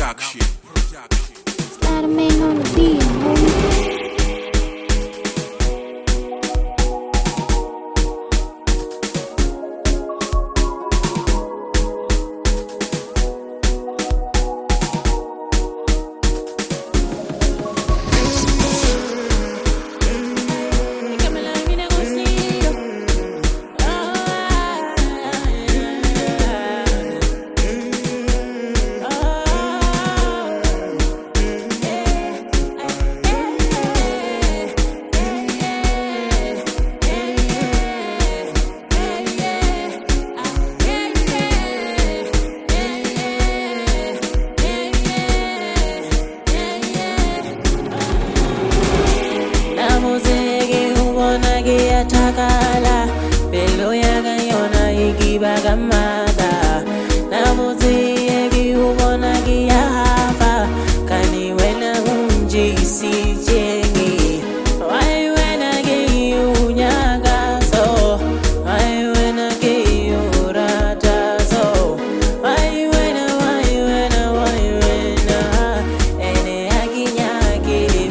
Production. Spider-Man on the beat, homie. Takala belo yaga yona igiba gamada namuzi egi ubona giyafa kani wena unji sijengi why wena gi unyaga so why wena gi urata so why wena ene aginyagi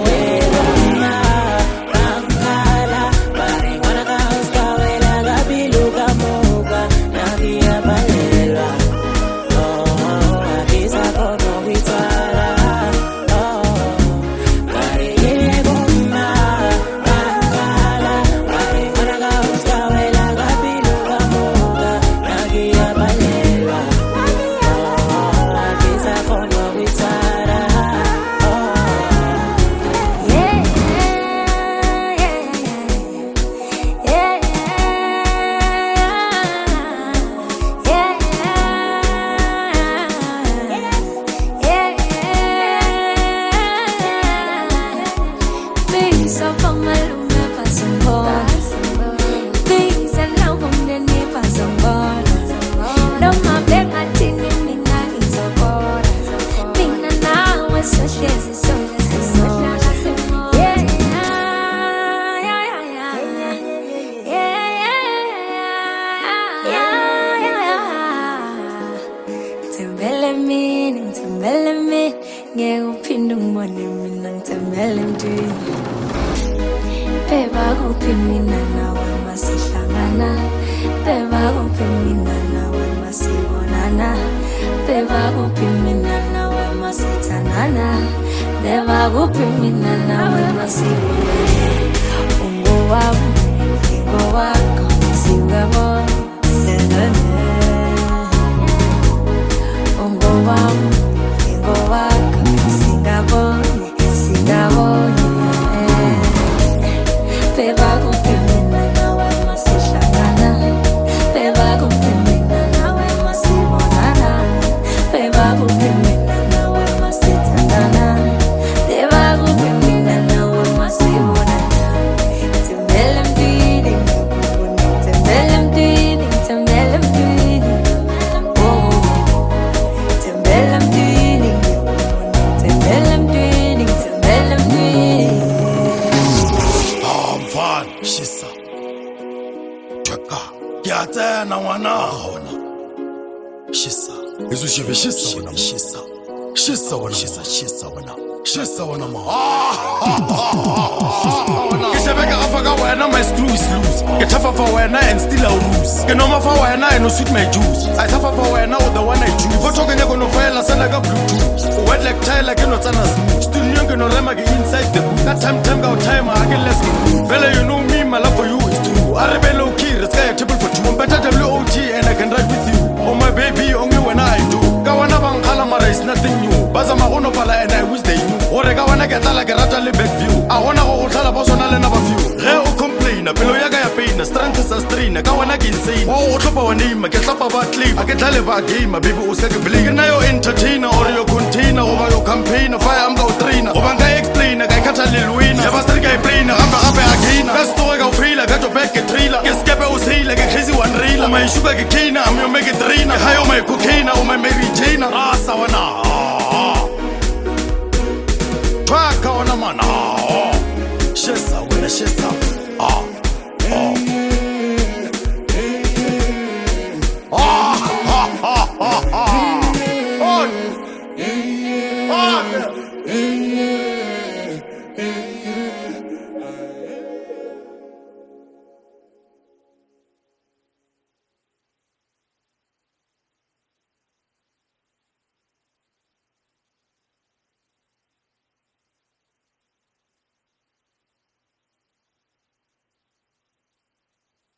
Ngekuphinda ngibone mina ngithembele emntwini Beba kuphi mina nawe masihlangana Beba kuphi mina nawe masibonana Beba kuphi mina nawe masithandana Beba kuphi mina nawe masibonana Ungowami ngingowakho siwabona Ungowami ngingowakho singabone Beba kuphi mina nawe masihlangana Beba kuphi mina nawe masibonana Beba kuphi mina nawe masithandana Beba kuphi mina nawe masibonana Tembele mdini Tembele mdini Tembele mdini Tembele mdini Tembele mdini Tembele mdini Shisa Tweka Kiatena wana hona Shisa Izu shibe shisa wana Shisa Shisa wana Shisa wana ma Kishebeka afaka wena my screw is loose Kitafa for wena and still a lose Kinoma for wena and no sweet my juice I suffer for wena with the one I choose Before talking you gonna file send like a Bluetooth Wet like child like you not an smooth Still young you know rema get inside the boot That time go time I get less good Fella you know me my love for you is true I rebel low key the sky a table for two I'm better than WOT and I can ride with you Oh my baby only when I do Kawana bang kalamara is nothing new Baza mahono pala and I wish they knew Ore kawana get like a rata back view I wanna go tell about sonale number few Reo complain Pelo yaga ya pain Strength is a strain Kawana insane Oh top our name Get up about claim I get tell about game Baby usake believe Na yo entertainer or your container over your campaign Fire I'm go trainer Obanga explain I can't tell you win Ya bastard guy brain Rampa again Best story go feel I got your back get trailer Get skepe usay like a crazy one railer My sugar get cane I'm your mega trainer High on my cocaine or my Mary Jane sawana Twaka wana mana Shesa wena shesa